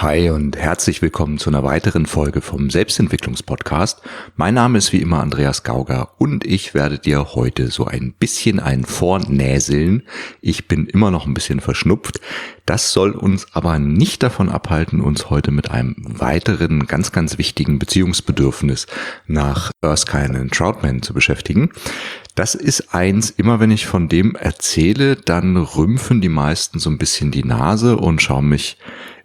Hi und herzlich willkommen zu einer weiteren Folge vom Selbstentwicklungspodcast. Mein Name ist wie immer Andreas Gauger und ich werde dir heute so ein bisschen einen vornäseln. Ich bin immer noch ein bisschen verschnupft. Das soll uns aber nicht davon abhalten, uns heute mit einem weiteren ganz, ganz wichtigen Beziehungsbedürfnis nach Erskine und Troutman zu beschäftigen. Das ist eins, immer wenn ich von dem erzähle, dann rümpfen die meisten so ein bisschen die Nase und schauen mich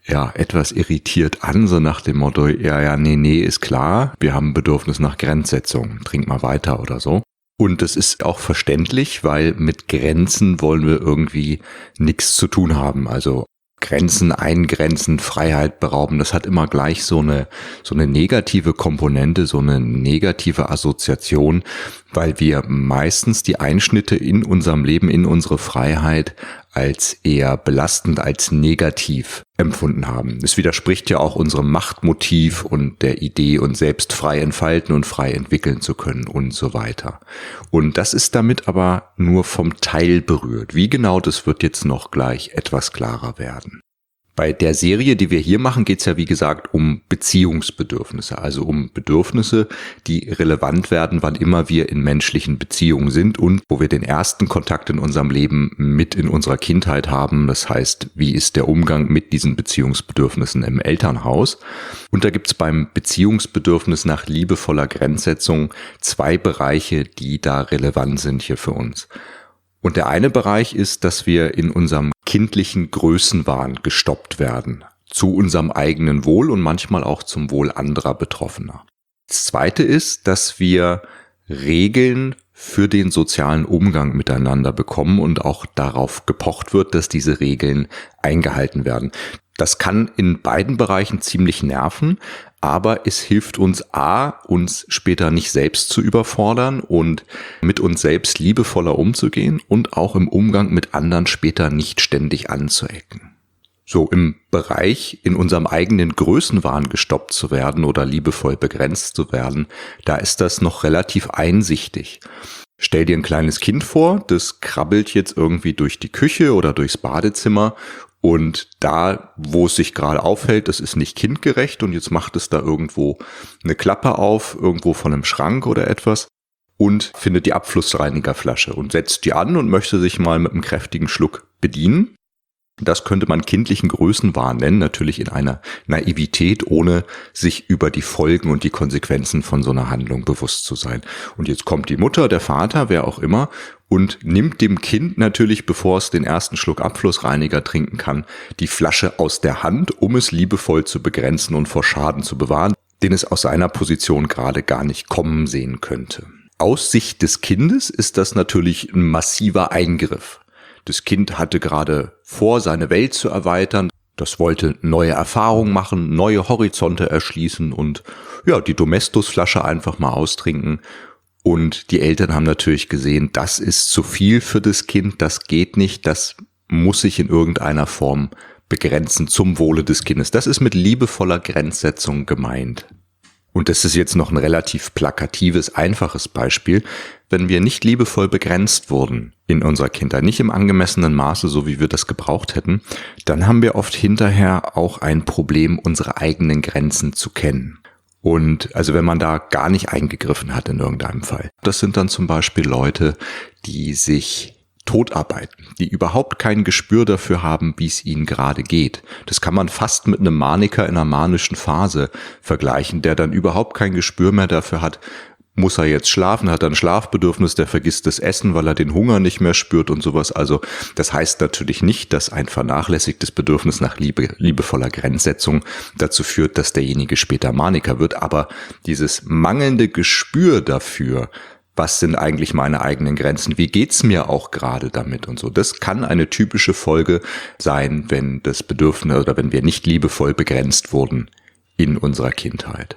etwas irritiert an, so nach dem Motto, nee, ist klar, wir haben ein Bedürfnis nach Grenzsetzung, trink mal weiter oder so. Und das ist auch verständlich, weil mit Grenzen wollen wir irgendwie nichts zu tun haben. Also Grenzen eingrenzen, Freiheit berauben, das hat immer gleich so eine negative Komponente, so eine negative Assoziation, weil wir meistens die Einschnitte in unserem Leben, in unsere Freiheit als eher belastend, als negativ empfunden haben. Es widerspricht ja auch unserem Machtmotiv und der Idee, uns selbst frei entfalten und frei entwickeln zu können und so weiter. Und das ist damit aber nur vom Teil berührt. Wie genau, das wird jetzt noch gleich etwas klarer werden. Bei der Serie, die wir hier machen, geht es ja wie gesagt um Beziehungsbedürfnisse, also um Bedürfnisse, die relevant werden, wann immer wir in menschlichen Beziehungen sind und wo wir den ersten Kontakt in unserem Leben mit in unserer Kindheit haben. Das heißt, wie ist der Umgang mit diesen Beziehungsbedürfnissen im Elternhaus? Und da gibt es beim Beziehungsbedürfnis nach liebevoller Grenzsetzung zwei Bereiche, die da relevant sind hier für uns. Und der eine Bereich ist, dass wir in unserem kindlichen Größenwahn gestoppt werden, zu unserem eigenen Wohl und manchmal auch zum Wohl anderer Betroffener. Das zweite ist, dass wir Regeln für den sozialen Umgang miteinander bekommen und auch darauf gepocht wird, dass diese Regeln eingehalten werden. Das kann in beiden Bereichen ziemlich nerven, aber es hilft uns uns später nicht selbst zu überfordern und mit uns selbst liebevoller umzugehen und auch im Umgang mit anderen später nicht ständig anzuecken. So im Bereich, in unserem eigenen Größenwahn gestoppt zu werden oder liebevoll begrenzt zu werden, da ist das noch relativ einsichtig. Stell dir ein kleines Kind vor, das krabbelt jetzt irgendwie durch die Küche oder durchs Badezimmer und da, wo es sich gerade aufhält, das ist nicht kindgerecht und jetzt macht es da irgendwo eine Klappe auf, irgendwo von einem Schrank oder etwas und findet die Abflussreinigerflasche und setzt die an und möchte sich mal mit einem kräftigen Schluck bedienen. Das könnte man kindlichen Größenwahn nennen, natürlich in einer Naivität, ohne sich über die Folgen und die Konsequenzen von so einer Handlung bewusst zu sein. Und jetzt kommt die Mutter, der Vater, wer auch immer, und nimmt dem Kind natürlich, bevor es den ersten Schluck Abflussreiniger trinken kann, die Flasche aus der Hand, um es liebevoll zu begrenzen und vor Schaden zu bewahren, den es aus seiner Position gerade gar nicht kommen sehen könnte. Aus Sicht des Kindes ist das natürlich ein massiver Eingriff. Das Kind hatte gerade vor, seine Welt zu erweitern. Das wollte neue Erfahrungen machen, neue Horizonte erschließen und die Domestos-Flasche einfach mal austrinken. Und die Eltern haben natürlich gesehen, das ist zu viel für das Kind, das geht nicht, das muss sich in irgendeiner Form begrenzen zum Wohle des Kindes. Das ist mit liebevoller Grenzsetzung gemeint. Und das ist jetzt noch ein relativ plakatives, einfaches Beispiel. Wenn wir nicht liebevoll begrenzt wurden in unserer Kindheit, nicht im angemessenen Maße, so wie wir das gebraucht hätten, dann haben wir oft hinterher auch ein Problem, unsere eigenen Grenzen zu kennen. Und also wenn man da gar nicht eingegriffen hat in irgendeinem Fall. Das sind dann zum Beispiel Leute, die sich totarbeiten, die überhaupt kein Gespür dafür haben, wie es ihnen gerade geht. Das kann man fast mit einem Maniker in einer manischen Phase vergleichen, der dann überhaupt kein Gespür mehr dafür hat, muss er jetzt schlafen, hat er ein Schlafbedürfnis, der vergisst das Essen, weil er den Hunger nicht mehr spürt und sowas. Also das heißt natürlich nicht, dass ein vernachlässigtes Bedürfnis nach liebevoller Grenzsetzung dazu führt, dass derjenige später Maniker wird. Aber dieses mangelnde Gespür dafür, was sind eigentlich meine eigenen Grenzen, wie geht's mir auch gerade damit und so. Das kann eine typische Folge sein, wenn das Bedürfnis oder wenn wir nicht liebevoll begrenzt wurden in unserer Kindheit.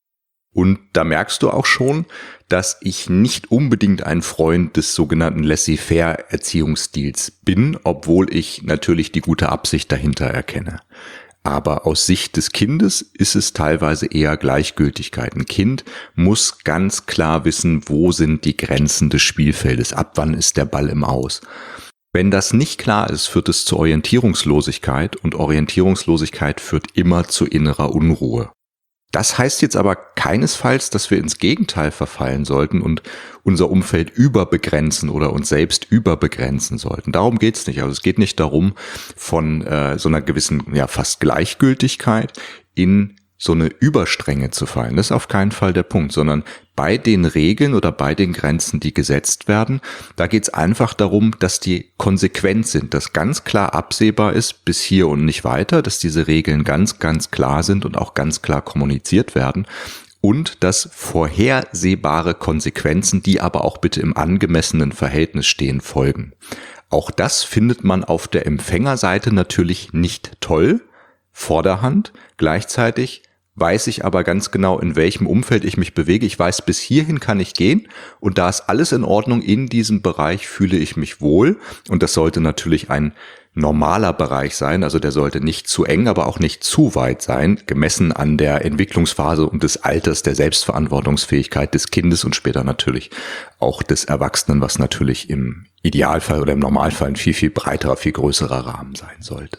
Und da merkst du auch schon, dass ich nicht unbedingt ein Freund des sogenannten Laissez-faire-Erziehungsstils bin, obwohl ich natürlich die gute Absicht dahinter erkenne. Aber aus Sicht des Kindes ist es teilweise eher Gleichgültigkeit. Ein Kind muss ganz klar wissen, wo sind die Grenzen des Spielfeldes, ab wann ist der Ball im Aus. Wenn das nicht klar ist, führt es zu Orientierungslosigkeit und Orientierungslosigkeit führt immer zu innerer Unruhe. Das heißt jetzt aber keinesfalls, dass wir ins Gegenteil verfallen sollten und unser Umfeld überbegrenzen oder uns selbst überbegrenzen sollten. Darum geht's nicht. Also es geht nicht darum, von so einer gewissen, fast Gleichgültigkeit in so eine Überstrenge zu fallen. Das ist auf keinen Fall der Punkt, sondern bei den Regeln oder bei den Grenzen, die gesetzt werden, da geht es einfach darum, dass die konsequent sind, dass ganz klar absehbar ist, bis hier und nicht weiter, dass diese Regeln ganz, ganz klar sind und auch ganz klar kommuniziert werden und dass vorhersehbare Konsequenzen, die aber auch bitte im angemessenen Verhältnis stehen, folgen. Auch das findet man auf der Empfängerseite natürlich nicht toll, vorderhand. Gleichzeitig weiß ich aber ganz genau, in welchem Umfeld ich mich bewege. Ich weiß, bis hierhin kann ich gehen und da ist alles in Ordnung. In diesem Bereich fühle ich mich wohl und das sollte natürlich ein normaler Bereich sein. Also der sollte nicht zu eng, aber auch nicht zu weit sein, gemessen an der Entwicklungsphase und des Alters, der Selbstverantwortungsfähigkeit des Kindes und später natürlich auch des Erwachsenen, was natürlich im Idealfall oder im Normalfall ein viel, viel breiterer, viel größerer Rahmen sein sollte.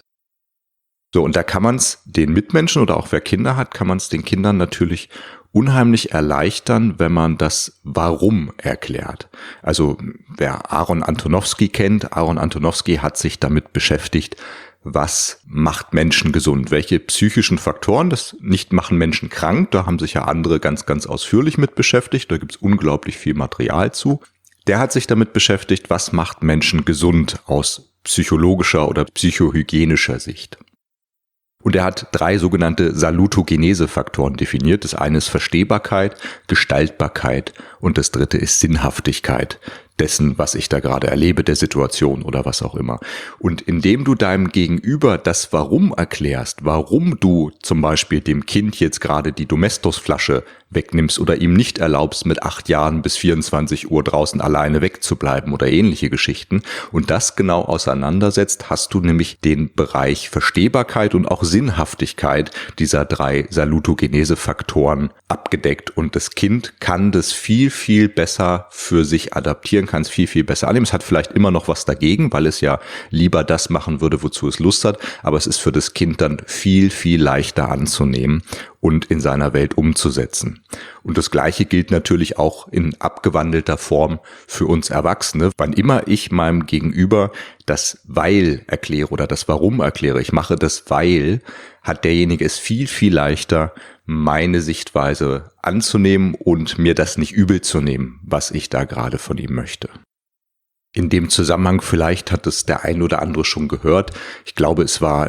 So, und da kann man es den Mitmenschen oder auch wer Kinder hat, kann man es den Kindern natürlich unheimlich erleichtern, wenn man das Warum erklärt. Also wer Aaron Antonowski kennt, Aaron Antonowski hat sich damit beschäftigt, was macht Menschen gesund, welche psychischen Faktoren, das nicht machen Menschen krank, da haben sich ja andere ganz, ganz ausführlich mit beschäftigt, da gibt es unglaublich viel Material zu. Der hat sich damit beschäftigt, was macht Menschen gesund aus psychologischer oder psychohygienischer Sicht. Und er hat 3 sogenannte Salutogenese-Faktoren definiert. Das eine ist Verstehbarkeit, Gestaltbarkeit und das dritte ist Sinnhaftigkeit dessen, was ich da gerade erlebe, der Situation oder was auch immer. Und indem du deinem Gegenüber das Warum erklärst, warum du zum Beispiel dem Kind jetzt gerade die Domestos-Flasche wegnimmst oder ihm nicht erlaubst, mit 8 Jahren bis 24 Uhr draußen alleine wegzubleiben oder ähnliche Geschichten und das genau auseinandersetzt, hast du nämlich den Bereich Verstehbarkeit und auch Sinnhaftigkeit dieser 3 Salutogenese-Faktoren abgedeckt und das Kind kann das viel, viel besser für sich adaptieren, kann es viel, viel besser annehmen. Es hat vielleicht immer noch was dagegen, weil es ja lieber das machen würde, wozu es Lust hat, aber es ist für das Kind dann viel, viel leichter anzunehmen und in seiner Welt umzusetzen. Und das Gleiche gilt natürlich auch in abgewandelter Form für uns Erwachsene. Wann immer ich meinem Gegenüber das Weil erkläre oder das Warum erkläre, ich mache das Weil, hat derjenige es viel, viel leichter, meine Sichtweise anzunehmen und mir das nicht übel zu nehmen, was ich da gerade von ihm möchte. In dem Zusammenhang, vielleicht hat es der ein oder andere schon gehört, ich glaube es war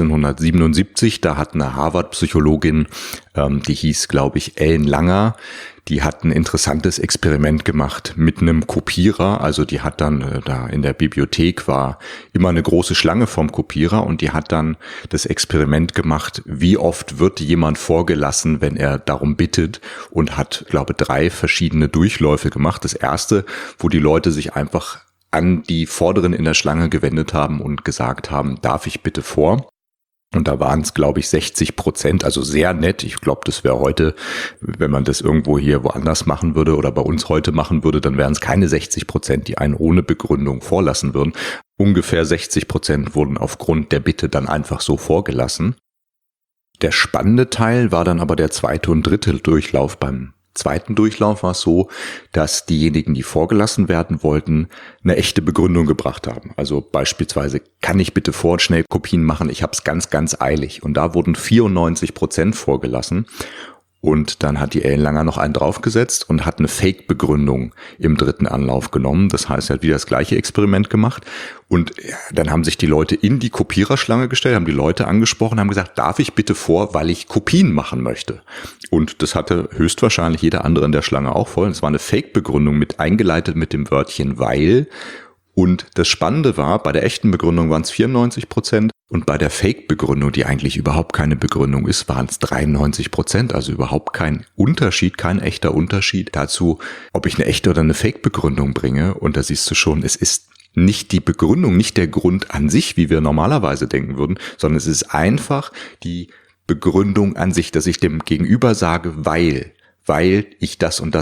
1977, da hat eine Harvard-Psychologin, die hieß glaube ich Ellen Langer, die hat ein interessantes Experiment gemacht mit einem Kopierer, also die hat dann, da in der Bibliothek war immer eine große Schlange vom Kopierer und die hat dann das Experiment gemacht, wie oft wird jemand vorgelassen, wenn er darum bittet und hat, glaube ich, 3 verschiedene Durchläufe gemacht. Das erste, wo die Leute sich einfach an die Vorderen in der Schlange gewendet haben und gesagt haben, darf ich bitte vor? Und da waren es, glaube ich, 60%, also sehr nett. Ich glaube, das wäre heute, wenn man das irgendwo hier woanders machen würde oder bei uns heute machen würde, dann wären es keine 60%, die einen ohne Begründung vorlassen würden. Ungefähr 60% wurden aufgrund der Bitte dann einfach so vorgelassen. Der spannende Teil war dann aber der 2. und 3. Durchlauf. Beim 2. Durchlauf war es so, dass diejenigen, die vorgelassen werden wollten, eine echte Begründung gebracht haben. Also beispielsweise, kann ich bitte schnell Kopien machen, ich habe es ganz, ganz eilig. Und da wurden 94% vorgelassen. Und dann hat die Ellen Langer noch einen draufgesetzt und hat eine Fake-Begründung im 3. Anlauf genommen. Das heißt, er hat wieder das gleiche Experiment gemacht. Und dann haben sich die Leute in die Kopiererschlange gestellt, haben die Leute angesprochen, haben gesagt, darf ich bitte vor, weil ich Kopien machen möchte. Und das hatte höchstwahrscheinlich jeder andere in der Schlange auch voll. Das war eine Fake-Begründung eingeleitet mit dem Wörtchen weil. Und das Spannende war, bei der echten Begründung waren es 94% und bei der Fake-Begründung, die eigentlich überhaupt keine Begründung ist, waren es 93%. Also überhaupt kein Unterschied, kein echter Unterschied dazu, ob ich eine echte oder eine Fake-Begründung bringe. Und da siehst du schon, es ist nicht die Begründung, nicht der Grund an sich, wie wir normalerweise denken würden, sondern es ist einfach die Begründung an sich, dass ich dem Gegenüber sage, weil weil das und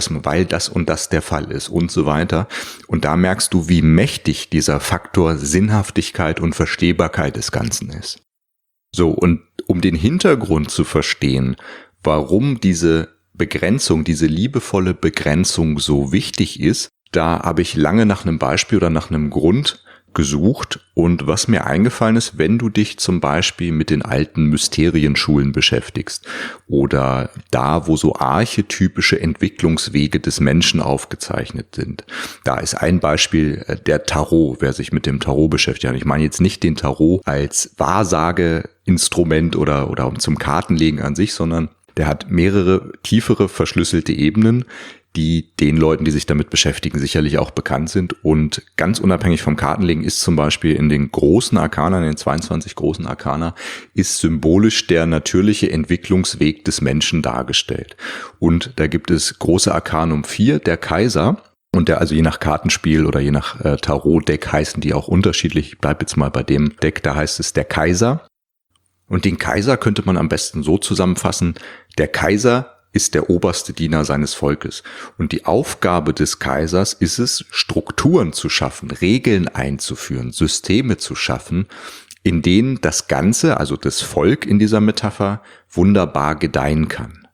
das der Fall ist und so weiter. Und da merkst du, wie mächtig dieser Faktor Sinnhaftigkeit und Verstehbarkeit des Ganzen ist. So, und um den Hintergrund zu verstehen, warum diese Begrenzung, diese liebevolle Begrenzung so wichtig ist, da habe ich lange nach einem Beispiel oder nach einem Grund gesucht, und was mir eingefallen ist, wenn du dich zum Beispiel mit den alten Mysterienschulen beschäftigst oder da, wo so archetypische Entwicklungswege des Menschen aufgezeichnet sind. Da ist ein Beispiel der Tarot, wer sich mit dem Tarot beschäftigt. Ich meine jetzt nicht den Tarot als Wahrsageinstrument oder zum Kartenlegen an sich, sondern der hat mehrere tiefere verschlüsselte Ebenen, die den Leuten, die sich damit beschäftigen, sicherlich auch bekannt sind. Und ganz unabhängig vom Kartenlegen ist zum Beispiel in den großen Arkana, in den 22 großen Arkana, ist symbolisch der natürliche Entwicklungsweg des Menschen dargestellt. Und da gibt es große Arkanum 4, der Kaiser. Und der, also je nach Kartenspiel oder je nach Tarot-Deck heißen die auch unterschiedlich. Ich bleib jetzt mal bei dem Deck, da heißt es der Kaiser. Und den Kaiser könnte man am besten so zusammenfassen: Der Kaiser ist der oberste Diener seines Volkes. Und die Aufgabe des Kaisers ist es, Strukturen zu schaffen, Regeln einzuführen, Systeme zu schaffen, in denen das Ganze, also das Volk in dieser Metapher, wunderbar gedeihen kann.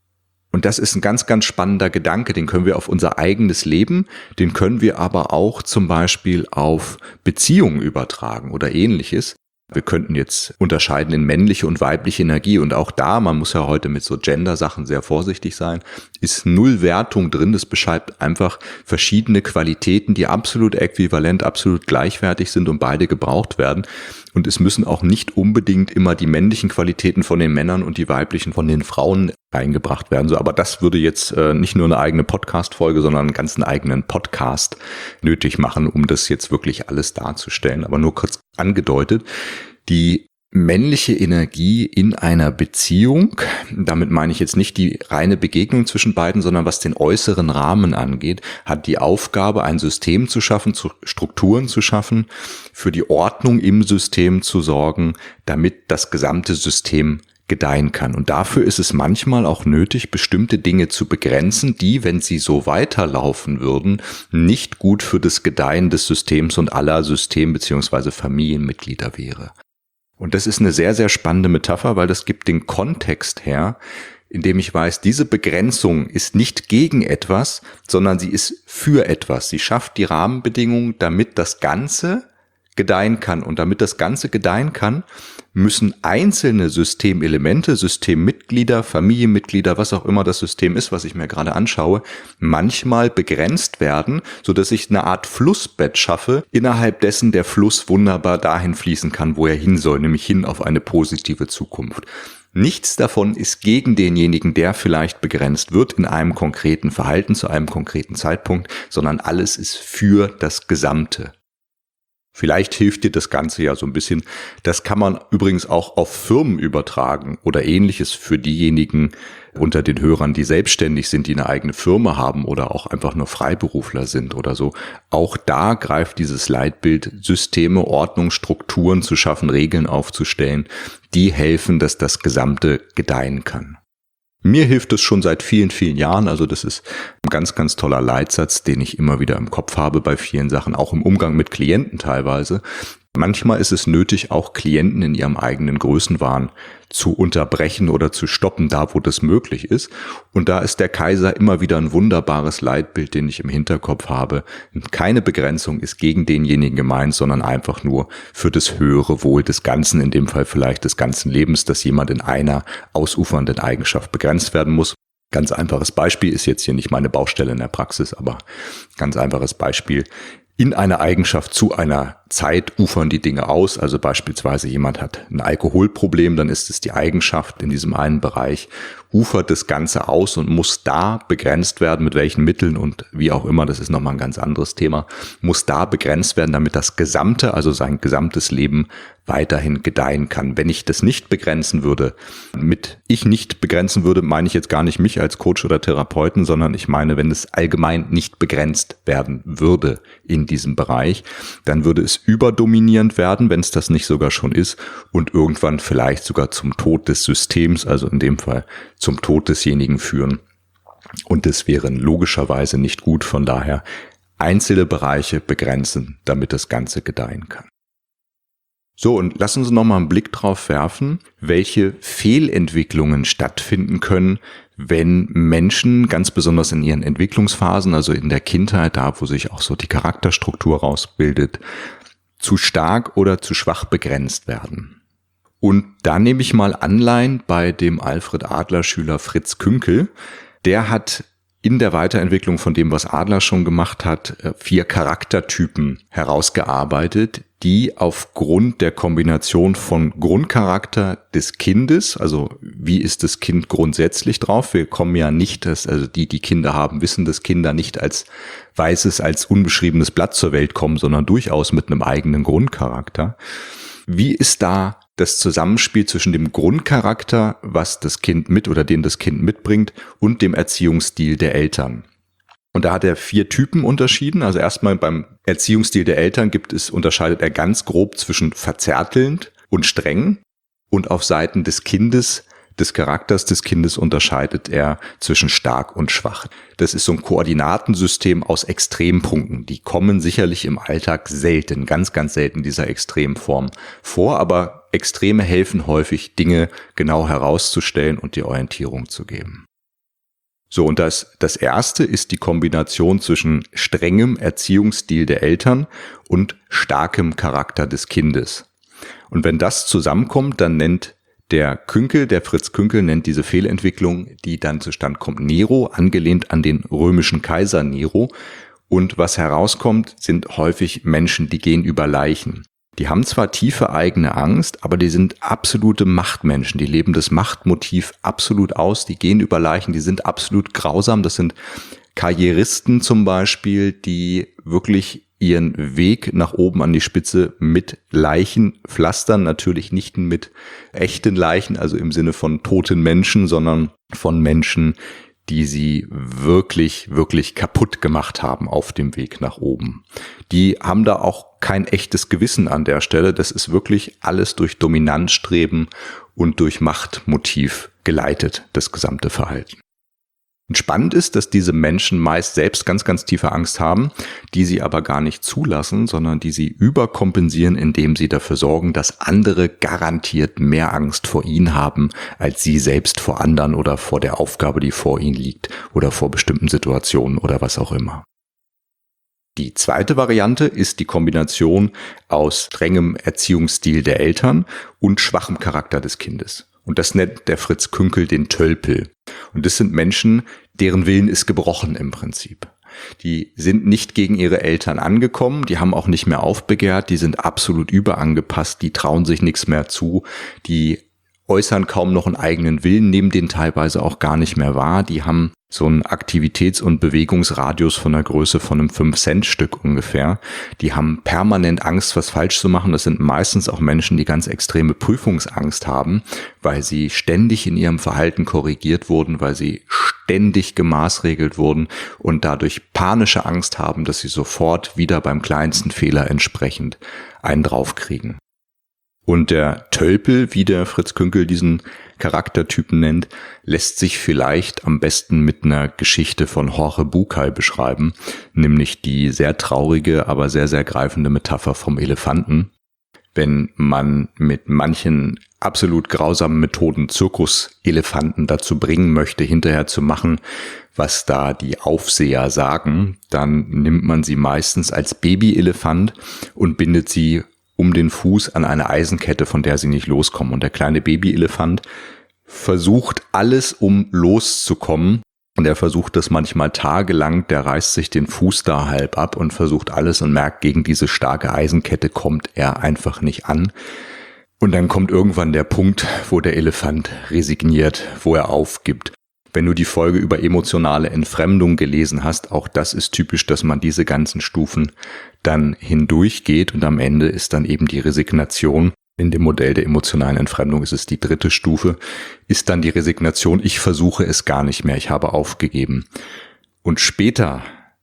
Und das ist ein ganz, ganz spannender Gedanke, den können wir auf unser eigenes Leben, den können wir aber auch zum Beispiel auf Beziehungen übertragen oder Ähnliches. Wir könnten jetzt unterscheiden in männliche und weibliche Energie, und auch da, man muss ja heute mit so Gender-Sachen sehr vorsichtig sein, ist null Wertung drin. Das beschreibt einfach verschiedene Qualitäten, die absolut äquivalent, absolut gleichwertig sind und beide gebraucht werden. Und es müssen auch nicht unbedingt immer die männlichen Qualitäten von den Männern und die weiblichen von den Frauen eingebracht werden. So, aber das würde jetzt nicht nur eine eigene Podcast-Folge, sondern einen ganzen eigenen Podcast nötig machen, um das jetzt wirklich alles darzustellen. Aber nur kurz angedeutet, die männliche Energie in einer Beziehung, damit meine ich jetzt nicht die reine Begegnung zwischen beiden, sondern was den äußeren Rahmen angeht, hat die Aufgabe, ein System zu schaffen, Strukturen zu schaffen, für die Ordnung im System zu sorgen, damit das gesamte System gedeihen kann. Und dafür ist es manchmal auch nötig, bestimmte Dinge zu begrenzen, die, wenn sie so weiterlaufen würden, nicht gut für das Gedeihen des Systems und aller System- bzw. Familienmitglieder wäre. Und das ist eine sehr, sehr spannende Metapher, weil das gibt den Kontext her, in dem ich weiß, diese Begrenzung ist nicht gegen etwas, sondern sie ist für etwas. Sie schafft die Rahmenbedingungen, damit das Ganze gedeihen kann. Und damit das Ganze gedeihen kann, müssen einzelne Systemelemente, Systemmitglieder, Familienmitglieder, was auch immer das System ist, was ich mir gerade anschaue, manchmal begrenzt werden, sodass ich eine Art Flussbett schaffe, innerhalb dessen der Fluss wunderbar dahin fließen kann, wo er hin soll, nämlich hin auf eine positive Zukunft. Nichts davon ist gegen denjenigen, der vielleicht begrenzt wird in einem konkreten Verhalten zu einem konkreten Zeitpunkt, sondern alles ist für das Gesamte. Vielleicht hilft dir das Ganze ja so ein bisschen. Das kann man übrigens auch auf Firmen übertragen oder Ähnliches für diejenigen unter den Hörern, die selbstständig sind, die eine eigene Firma haben oder auch einfach nur Freiberufler sind oder so. Auch da greift dieses Leitbild, Systeme, Ordnung, Strukturen zu schaffen, Regeln aufzustellen, die helfen, dass das Gesamte gedeihen kann. Mir hilft es schon seit vielen, vielen Jahren. Also das ist ein ganz, ganz toller Leitsatz, den ich immer wieder im Kopf habe bei vielen Sachen, auch im Umgang mit Klienten teilweise. Manchmal ist es nötig, auch Klienten in ihrem eigenen Größenwahn zu unterbrechen oder zu stoppen, da wo das möglich ist. Und da ist der Kaiser immer wieder ein wunderbares Leitbild, den ich im Hinterkopf habe. Keine Begrenzung ist gegen denjenigen gemeint, sondern einfach nur für das höhere Wohl des Ganzen, in dem Fall vielleicht des ganzen Lebens, dass jemand in einer ausufernden Eigenschaft begrenzt werden muss. Ganz einfaches Beispiel, ist jetzt hier nicht meine Baustelle in der Praxis, aber ganz einfaches Beispiel. In einer Eigenschaft zu einer Zeit ufern die Dinge aus, also beispielsweise jemand hat ein Alkoholproblem, dann ist es die Eigenschaft in diesem einen Bereich, ufert das Ganze aus und muss da begrenzt werden, mit welchen Mitteln und wie auch immer, das ist nochmal ein ganz anderes Thema, muss da begrenzt werden, damit das Gesamte, also sein gesamtes Leben weiterhin gedeihen kann. Wenn ich das nicht begrenzen würde, meine ich jetzt gar nicht mich als Coach oder Therapeuten, sondern ich meine, wenn es allgemein nicht begrenzt werden würde in diesem Bereich, dann würde es überdominierend werden, wenn es das nicht sogar schon ist und irgendwann vielleicht sogar zum Tod des Systems, also in dem Fall zum Tod desjenigen führen, Und das wäre logischerweise nicht gut. Von daher einzelne Bereiche begrenzen, damit das Ganze gedeihen kann. So, und lass uns nochmal einen Blick drauf werfen, welche Fehlentwicklungen stattfinden können, wenn Menschen, ganz besonders in ihren Entwicklungsphasen, also in der Kindheit, da wo sich auch so die Charakterstruktur rausbildet, zu stark oder zu schwach begrenzt werden. Und da nehme ich mal Anleihen bei dem Alfred Adler-Schüler Fritz Künkel. Der hat in der Weiterentwicklung von dem, was Adler schon gemacht hat, 4 Charaktertypen herausgearbeitet, die aufgrund der Kombination von Grundcharakter des Kindes, also wie ist das Kind grundsätzlich drauf, wir kommen ja nicht, also die Kinder haben, wissen, dass Kinder nicht als weißes, als unbeschriebenes Blatt zur Welt kommen, sondern durchaus mit einem eigenen Grundcharakter. Wie ist da das Zusammenspiel zwischen dem Grundcharakter, was das Kind den das Kind mitbringt, und dem Erziehungsstil der Eltern? Und da hat er 4 Typen unterschieden. Also erstmal beim Erziehungsstil der Eltern unterscheidet er ganz grob zwischen verzärtelnd und streng. Und auf Seiten des Kindes, des Charakters des Kindes, unterscheidet er zwischen stark und schwach. Das ist so ein Koordinatensystem aus Extrempunkten. Die kommen sicherlich im Alltag selten, ganz, ganz selten dieser Extremform vor. Aber Extreme helfen häufig, Dinge genau herauszustellen und die Orientierung zu geben. So, und das erste ist die Kombination zwischen strengem Erziehungsstil der Eltern und starkem Charakter des Kindes. Und wenn das zusammenkommt, dann nennt der Fritz Künkel nennt diese Fehlentwicklung, die dann zustande kommt, Nero, angelehnt an den römischen Kaiser Nero. Und was herauskommt, sind häufig Menschen, die gehen über Leichen. Die haben zwar tiefe eigene Angst, aber die sind absolute Machtmenschen. Die leben das Machtmotiv absolut aus. Die gehen über Leichen, die sind absolut grausam. Das sind Karrieristen zum Beispiel, die wirklich ihren Weg nach oben an die Spitze mit Leichen pflastern. Natürlich nicht mit echten Leichen, also im Sinne von toten Menschen, sondern von Menschen, die sie wirklich, wirklich kaputt gemacht haben auf dem Weg nach oben. Die haben da auch kein echtes Gewissen an der Stelle. Das ist wirklich alles durch Dominanzstreben und durch Machtmotiv geleitet, das gesamte Verhalten. Und spannend ist, dass diese Menschen meist selbst ganz, ganz tiefe Angst haben, die sie aber gar nicht zulassen, sondern die sie überkompensieren, indem sie dafür sorgen, dass andere garantiert mehr Angst vor ihnen haben, als sie selbst vor anderen oder vor der Aufgabe, die vor ihnen liegt oder vor bestimmten Situationen oder was auch immer. Die zweite Variante ist die Kombination aus strengem Erziehungsstil der Eltern und schwachem Charakter des Kindes. Und das nennt der Fritz Künkel den Tölpel. Und das sind Menschen, deren Willen ist gebrochen im Prinzip. Die sind nicht gegen ihre Eltern angekommen, die haben auch nicht mehr aufbegehrt, die sind absolut überangepasst, die trauen sich nichts mehr zu, die äußern kaum noch einen eigenen Willen, nehmen den teilweise auch gar nicht mehr wahr. Die haben so einen Aktivitäts- und Bewegungsradius von der Größe von einem 5-Cent-Stück ungefähr. Die haben permanent Angst, was falsch zu machen. Das sind meistens auch Menschen, die ganz extreme Prüfungsangst haben, weil sie ständig in ihrem Verhalten korrigiert wurden, weil sie ständig gemaßregelt wurden und dadurch panische Angst haben, dass sie sofort wieder beim kleinsten Fehler entsprechend einen draufkriegen. Und der Tölpel, wie der Fritz Künkel diesen Charaktertypen nennt, lässt sich vielleicht am besten mit einer Geschichte von Jorge Bucay beschreiben, nämlich die sehr traurige, aber sehr, sehr greifende Metapher vom Elefanten. Wenn man mit manchen absolut grausamen Methoden Zirkuselefanten dazu bringen möchte, hinterher zu machen, was da die Aufseher sagen, dann nimmt man sie meistens als Babyelefant und bindet sie um den Fuß an eine Eisenkette, von der sie nicht loskommen. Und der kleine Babyelefant versucht alles, um loszukommen. Und er versucht das manchmal tagelang, der reißt sich den Fuß da halb ab und versucht alles und merkt, gegen diese starke Eisenkette kommt er einfach nicht an. Und dann kommt irgendwann der Punkt, wo der Elefant resigniert, wo er aufgibt. Wenn du die Folge über emotionale Entfremdung gelesen hast, auch das ist typisch, dass man diese ganzen Stufen dann hindurchgeht und am Ende ist dann eben die Resignation. In dem Modell der emotionalen Entfremdung ist es die 3. Stufe, ist dann die Resignation, ich versuche es gar nicht mehr, ich habe aufgegeben. Und später,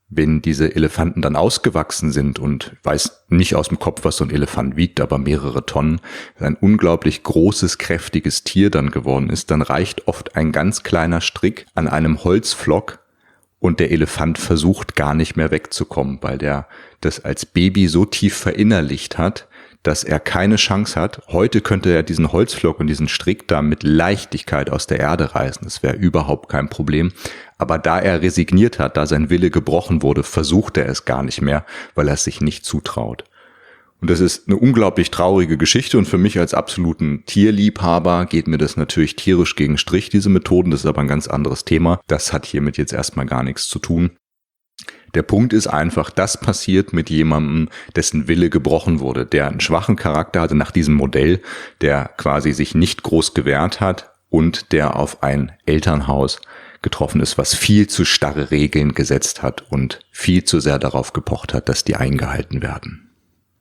wenn diese Elefanten dann ausgewachsen sind und weiß nicht aus dem Kopf, was so ein Elefant wiegt, aber mehrere Tonnen, ein unglaublich großes, kräftiges Tier dann geworden ist, dann reicht oft ein ganz kleiner Strick an einem Holzpflock und der Elefant versucht gar nicht mehr wegzukommen, weil der das als Baby so tief verinnerlicht hat, dass er keine Chance hat. Heute könnte er diesen Holzpflock und diesen Strick da mit Leichtigkeit aus der Erde reißen. Das wäre überhaupt kein Problem. Aber da er resigniert hat, da sein Wille gebrochen wurde, versucht er es gar nicht mehr, weil er es sich nicht zutraut. Und das ist eine unglaublich traurige Geschichte und für mich als absoluten Tierliebhaber geht mir das natürlich tierisch gegen Strich, diese Methoden. Das ist aber ein ganz anderes Thema. Das hat hiermit jetzt erstmal gar nichts zu tun. Der Punkt ist einfach, das passiert mit jemandem, dessen Wille gebrochen wurde, der einen schwachen Charakter hatte nach diesem Modell, der quasi sich nicht groß gewehrt hat und der auf ein Elternhaus getroffen ist, was viel zu starre Regeln gesetzt hat und viel zu sehr darauf gepocht hat, dass die eingehalten werden.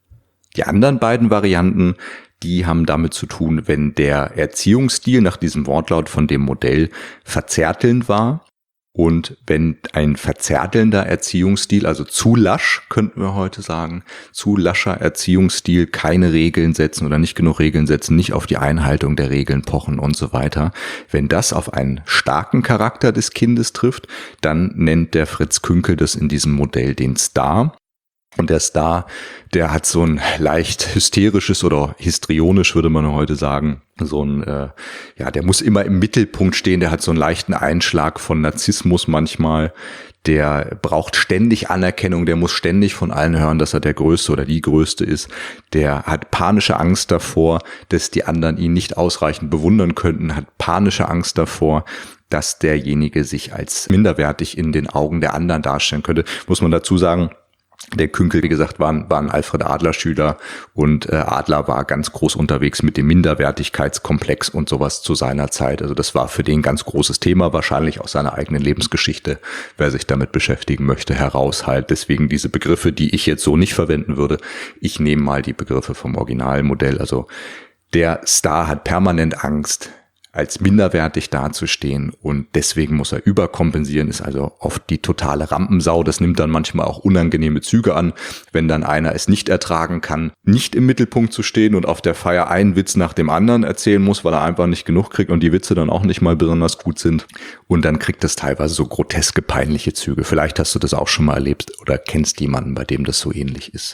Die anderen beiden Varianten, die haben damit zu tun, wenn der Erziehungsstil nach diesem Wortlaut von dem Modell verzärtelnd war. Und wenn ein verzärtelnder Erziehungsstil, also zu lasch, könnten wir heute sagen, zu lascher Erziehungsstil, keine Regeln setzen oder nicht genug Regeln setzen, nicht auf die Einhaltung der Regeln pochen und so weiter. Wenn das auf einen starken Charakter des Kindes trifft, dann nennt der Fritz Künkel das in diesem Modell den Star. Und der Star, der hat so ein leicht hysterisches oder histrionisch, würde man heute sagen, so ein, der muss immer im Mittelpunkt stehen, der hat so einen leichten Einschlag von Narzissmus manchmal, der braucht ständig Anerkennung, der muss ständig von allen hören, dass er der Größte oder die Größte ist, der hat panische Angst davor, dass die anderen ihn nicht ausreichend bewundern könnten, hat panische Angst davor, dass derjenige sich als minderwertig in den Augen der anderen darstellen könnte. Muss man dazu sagen, der Künkel, wie gesagt, war ein Alfred Adler-Schüler und Adler war ganz groß unterwegs mit dem Minderwertigkeitskomplex und sowas zu seiner Zeit. Also das war für den ein ganz großes Thema, wahrscheinlich aus seiner eigenen Lebensgeschichte, wer sich damit beschäftigen möchte, heraus halt. Deswegen diese Begriffe, die ich jetzt so nicht verwenden würde. Ich nehme mal die Begriffe vom Originalmodell. Also der Star hat permanent Angst, als minderwertig dazustehen und deswegen muss er überkompensieren, ist also oft die totale Rampensau. Das nimmt dann manchmal auch unangenehme Züge an, wenn dann einer es nicht ertragen kann, nicht im Mittelpunkt zu stehen und auf der Feier einen Witz nach dem anderen erzählen muss, weil er einfach nicht genug kriegt und die Witze dann auch nicht mal besonders gut sind. Und dann kriegt das teilweise so groteske, peinliche Züge. Vielleicht hast du das auch schon mal erlebt oder kennst jemanden, bei dem das so ähnlich ist.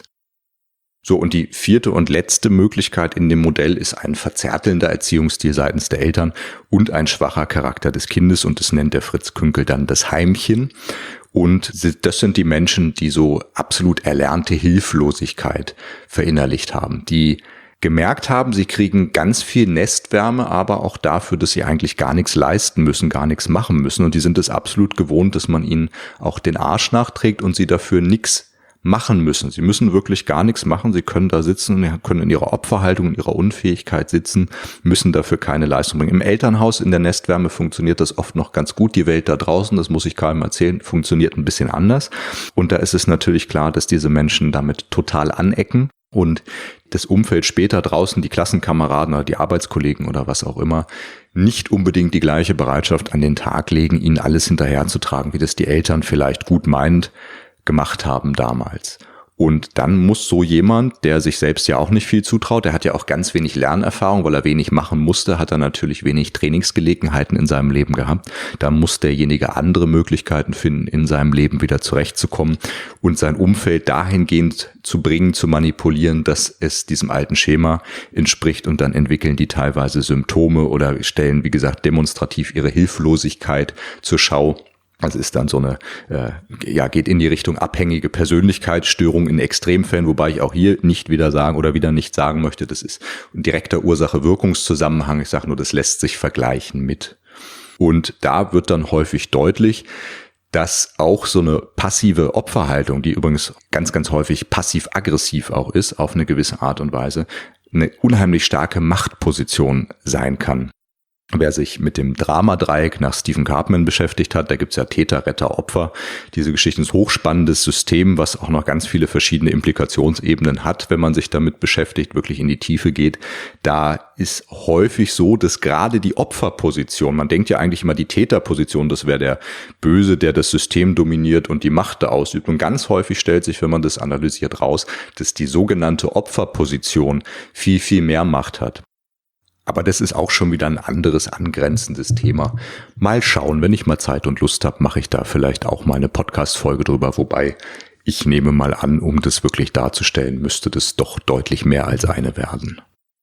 So, und die vierte und letzte Möglichkeit in dem Modell ist ein verzärtelnder Erziehungsstil seitens der Eltern und ein schwacher Charakter des Kindes und das nennt der Fritz Künkel dann das Heimchen. Und das sind die Menschen, die so absolut erlernte Hilflosigkeit verinnerlicht haben, die gemerkt haben, sie kriegen ganz viel Nestwärme, aber auch dafür, dass sie eigentlich gar nichts leisten müssen, gar nichts machen müssen. Und die sind es absolut gewohnt, dass man ihnen auch den Arsch nachträgt und sie dafür nichts machen müssen. Sie müssen wirklich gar nichts machen. Sie können da sitzen, können in ihrer Opferhaltung, in ihrer Unfähigkeit sitzen, müssen dafür keine Leistung bringen. Im Elternhaus in der Nestwärme funktioniert das oft noch ganz gut. Die Welt da draußen, das muss ich keinem erzählen, funktioniert ein bisschen anders. Und da ist es natürlich klar, dass diese Menschen damit total anecken. Und das Umfeld später draußen, die Klassenkameraden oder die Arbeitskollegen oder was auch immer, nicht unbedingt die gleiche Bereitschaft an den Tag legen, ihnen alles hinterherzutragen, wie das die Eltern vielleicht gut meinend gemacht haben damals. Und dann muss so jemand, der sich selbst ja auch nicht viel zutraut, der hat ja auch ganz wenig Lernerfahrung, weil er wenig machen musste, hat er natürlich wenig Trainingsgelegenheiten in seinem Leben gehabt. Da muss derjenige andere Möglichkeiten finden, in seinem Leben wieder zurechtzukommen und sein Umfeld dahingehend zu bringen, zu manipulieren, dass es diesem alten Schema entspricht und dann entwickeln die teilweise Symptome oder stellen, wie gesagt, demonstrativ ihre Hilflosigkeit zur Schau. Also ist dann so eine, geht in die Richtung abhängige Persönlichkeitsstörung in Extremfällen, wobei ich auch hier nicht wieder sagen oder wieder nicht sagen möchte, das ist ein direkter Ursache-Wirkungszusammenhang. Ich sage nur, das lässt sich vergleichen mit. Und da wird dann häufig deutlich, dass auch so eine passive Opferhaltung, die übrigens ganz, ganz häufig passiv-aggressiv auch ist, auf eine gewisse Art und Weise, eine unheimlich starke Machtposition sein kann. Wer sich mit dem Dramadreieck nach Stephen Karpman beschäftigt hat, da gibt's ja Täter, Retter, Opfer. Diese Geschichte ist ein hochspannendes System, was auch noch ganz viele verschiedene Implikationsebenen hat, wenn man sich damit beschäftigt, wirklich in die Tiefe geht. Da ist häufig so, dass gerade die Opferposition, man denkt ja eigentlich immer die Täterposition, das wäre der Böse, der das System dominiert und die Macht da ausübt. Und ganz häufig stellt sich, wenn man das analysiert, raus, dass die sogenannte Opferposition viel, viel mehr Macht hat. Aber das ist auch schon wieder ein anderes angrenzendes Thema. Mal schauen, wenn ich mal Zeit und Lust habe, mache ich da vielleicht auch mal eine Podcast-Folge drüber. Wobei ich nehme mal an, um das wirklich darzustellen, müsste das doch deutlich mehr als eine werden.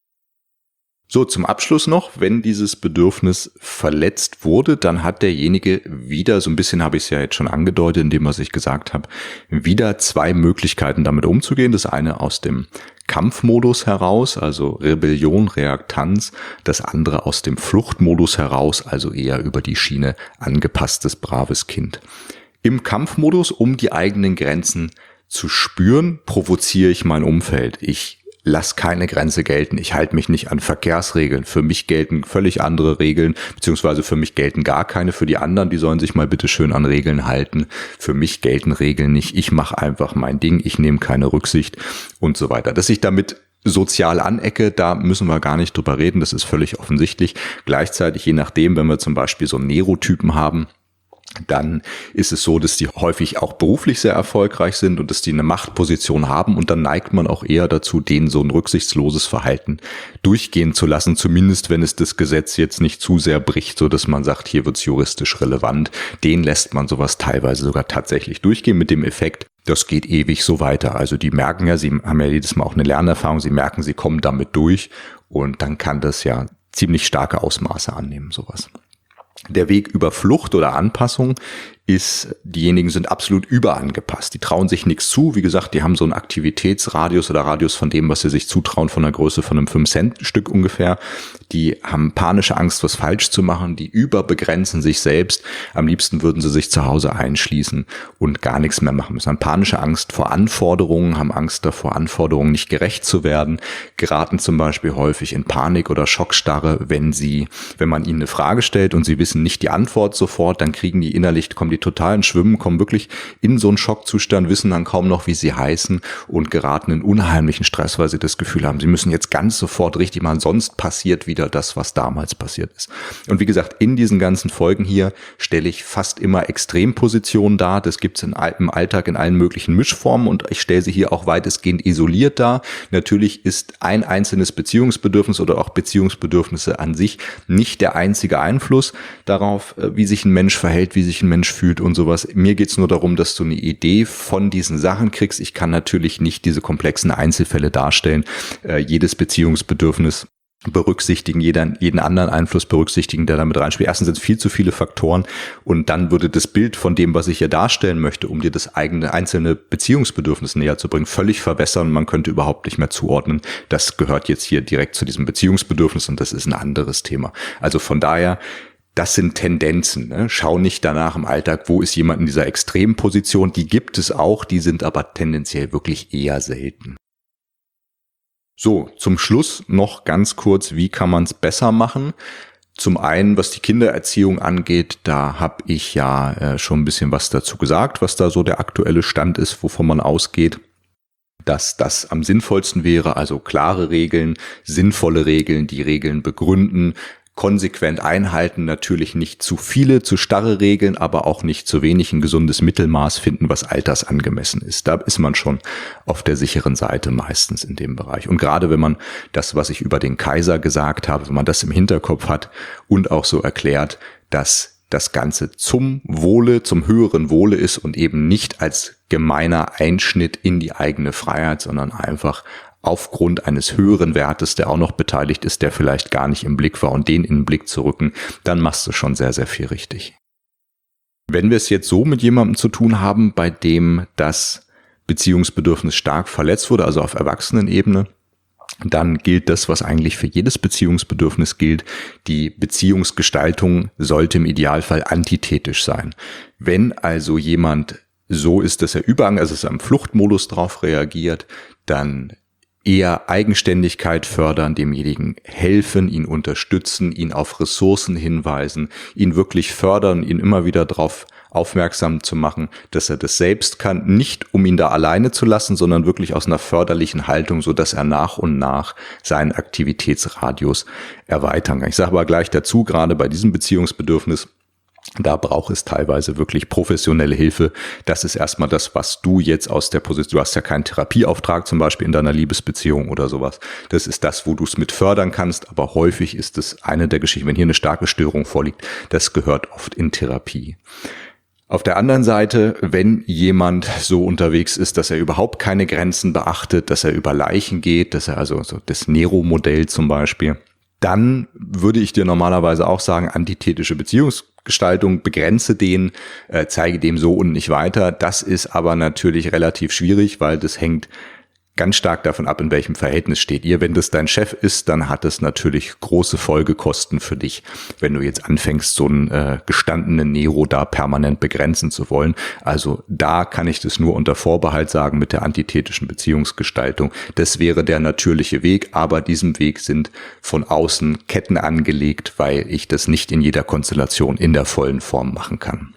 So, zum Abschluss noch, wenn dieses Bedürfnis verletzt wurde, dann hat derjenige wieder, so ein bisschen habe ich es ja jetzt schon angedeutet, indem was ich gesagt habe, wieder zwei Möglichkeiten damit umzugehen. Das eine aus dem Kampfmodus heraus, also Rebellion, Reaktanz, das andere aus dem Fluchtmodus heraus, also eher über die Schiene angepasstes, braves Kind. Im Kampfmodus, um die eigenen Grenzen zu spüren, provoziere ich mein Umfeld. Ich lass keine Grenze gelten. Ich halte mich nicht an Verkehrsregeln. Für mich gelten völlig andere Regeln, beziehungsweise für mich gelten gar keine. Für die anderen, die sollen sich mal bitte schön an Regeln halten. Für mich gelten Regeln nicht. Ich mache einfach mein Ding. Ich nehme keine Rücksicht und so weiter. Dass ich damit sozial anecke, da müssen wir gar nicht drüber reden. Das ist völlig offensichtlich. Gleichzeitig, je nachdem, wenn wir zum Beispiel so einen Nerotypen haben, dann ist es so, dass die häufig auch beruflich sehr erfolgreich sind und dass die eine Machtposition haben und dann neigt man auch eher dazu, denen so ein rücksichtsloses Verhalten durchgehen zu lassen, zumindest wenn es das Gesetz jetzt nicht zu sehr bricht, so dass man sagt, hier wird's juristisch relevant. Den lässt man sowas teilweise sogar tatsächlich durchgehen mit dem Effekt, das geht ewig so weiter. Also die merken ja, sie haben ja jedes Mal auch eine Lernerfahrung, sie merken, sie kommen damit durch und dann kann das ja ziemlich starke Ausmaße annehmen, sowas. Der Weg über Flucht oder Anpassung ist, diejenigen sind absolut überangepasst. Die trauen sich nichts zu. Wie gesagt, die haben so einen Aktivitätsradius oder Radius von dem, was sie sich zutrauen, von der Größe von einem 5-Cent-Stück ungefähr. Die haben panische Angst, was falsch zu machen. Die überbegrenzen sich selbst. Am liebsten würden sie sich zu Hause einschließen und gar nichts mehr machen müssen. Haben panische Angst vor Anforderungen, haben Angst davor, Anforderungen nicht gerecht zu werden, geraten zum Beispiel häufig in Panik oder Schockstarre, wenn man ihnen eine Frage stellt und sie wissen nicht die Antwort sofort, dann kommen die total ins Schwimmen, kommen wirklich in so einen Schockzustand, wissen dann kaum noch, wie sie heißen und geraten in unheimlichen Stress, weil sie das Gefühl haben, sie müssen jetzt ganz sofort richtig machen, sonst passiert wieder das, was damals passiert ist. Und wie gesagt, in diesen ganzen Folgen hier stelle ich fast immer Extrempositionen dar. Das gibt es im Alltag in allen möglichen Mischformen und ich stelle sie hier auch weitestgehend isoliert dar. Natürlich ist ein einzelnes Beziehungsbedürfnis oder auch Beziehungsbedürfnisse an sich nicht der einzige Einfluss darauf, wie sich ein Mensch verhält, wie sich ein Mensch fühlt und sowas. Mir geht's nur darum, dass du eine Idee von diesen Sachen kriegst. Ich kann natürlich nicht diese komplexen Einzelfälle darstellen. Jedes Beziehungsbedürfnis berücksichtigen, jeden anderen Einfluss berücksichtigen, der damit reinspielt. Erstens sind es viel zu viele Faktoren und dann würde das Bild von dem, was ich hier darstellen möchte, um dir das eigene einzelne Beziehungsbedürfnis näher zu bringen, völlig verwässern. Man könnte überhaupt nicht mehr zuordnen. Das gehört jetzt hier direkt zu diesem Beziehungsbedürfnis und das ist ein anderes Thema. Also von daher, das sind Tendenzen. Ne? Schau nicht danach im Alltag, wo ist jemand in dieser Extremposition. Die gibt es auch, die sind aber tendenziell wirklich eher selten. So, zum Schluss noch ganz kurz, wie kann man es besser machen? Zum einen, was die Kindererziehung angeht, da habe ich ja schon ein bisschen was dazu gesagt, was da so der aktuelle Stand ist, wovon man ausgeht, dass das am sinnvollsten wäre, also klare Regeln, sinnvolle Regeln, die Regeln begründen, konsequent einhalten, natürlich nicht zu viele, zu starre Regeln, aber auch nicht zu wenig, ein gesundes Mittelmaß finden, was altersangemessen ist. Da ist man schon auf der sicheren Seite meistens in dem Bereich. Und gerade wenn man das, was ich über den Kaiser gesagt habe, wenn man das im Hinterkopf hat und auch so erklärt, dass das Ganze zum Wohle, zum höheren Wohle ist und eben nicht als gemeiner Einschnitt in die eigene Freiheit, sondern einfach aufgrund eines höheren Wertes, der auch noch beteiligt ist, der vielleicht gar nicht im Blick war und den in den Blick zu rücken, dann machst du schon sehr, sehr viel richtig. Wenn wir es jetzt so mit jemandem zu tun haben, bei dem das Beziehungsbedürfnis stark verletzt wurde, also auf Erwachsenenebene, dann gilt das, was eigentlich für jedes Beziehungsbedürfnis gilt. Die Beziehungsgestaltung sollte im Idealfall antithetisch sein. Wenn also jemand so ist, dass er also am Fluchtmodus drauf reagiert, dann eher Eigenständigkeit fördern, demjenigen helfen, ihn unterstützen, ihn auf Ressourcen hinweisen, ihn wirklich fördern, ihn immer wieder darauf aufmerksam zu machen, dass er das selbst kann, nicht um ihn da alleine zu lassen, sondern wirklich aus einer förderlichen Haltung, so dass er nach und nach seinen Aktivitätsradius erweitern kann. Ich sage aber gleich dazu, gerade bei diesem Beziehungsbedürfnis, da braucht es teilweise wirklich professionelle Hilfe. Das ist erstmal das, was du jetzt aus der Position, du hast ja keinen Therapieauftrag zum Beispiel in deiner Liebesbeziehung oder sowas. Das ist das, wo du es mit fördern kannst, aber häufig ist es eine der Geschichten, wenn hier eine starke Störung vorliegt, das gehört oft in Therapie. Auf der anderen Seite, wenn jemand so unterwegs ist, dass er überhaupt keine Grenzen beachtet, dass er über Leichen geht, dass er also so das Nero-Modell zum Beispiel, dann würde ich dir normalerweise auch sagen, antithetische Beziehungsgestaltung, begrenze den, zeige dem so und nicht weiter. Das ist aber natürlich relativ schwierig, weil das hängt ganz stark davon ab, in welchem Verhältnis steht ihr. Wenn das dein Chef ist, dann hat es natürlich große Folgekosten für dich, wenn du jetzt anfängst, so einen gestandenen Nero da permanent begrenzen zu wollen. Also da kann ich das nur unter Vorbehalt sagen mit der antithetischen Beziehungsgestaltung. Das wäre der natürliche Weg, aber diesem Weg sind von außen Ketten angelegt, weil ich das nicht in jeder Konstellation in der vollen Form machen kann.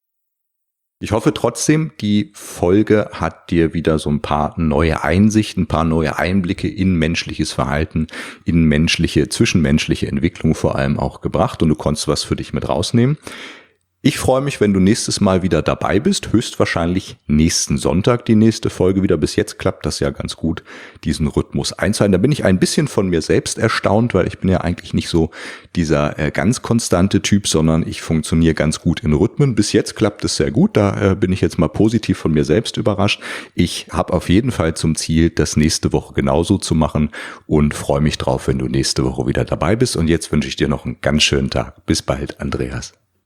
Ich hoffe trotzdem, die Folge hat dir wieder so ein paar neue Einsichten, ein paar neue Einblicke in menschliches Verhalten, in zwischenmenschliche Entwicklung vor allem auch gebracht und du konntest was für dich mit rausnehmen. Ich freue mich, wenn du nächstes Mal wieder dabei bist, höchstwahrscheinlich nächsten Sonntag die nächste Folge wieder. Bis jetzt klappt das ja ganz gut, diesen Rhythmus einzuhalten. Da bin ich ein bisschen von mir selbst erstaunt, weil ich bin ja eigentlich nicht so dieser ganz konstante Typ, sondern ich funktioniere ganz gut in Rhythmen. Bis jetzt klappt es sehr gut, da bin ich jetzt mal positiv von mir selbst überrascht. Ich habe auf jeden Fall zum Ziel, das nächste Woche genauso zu machen und freue mich drauf, wenn du nächste Woche wieder dabei bist. Und jetzt wünsche ich dir noch einen ganz schönen Tag. Bis bald, Andreas.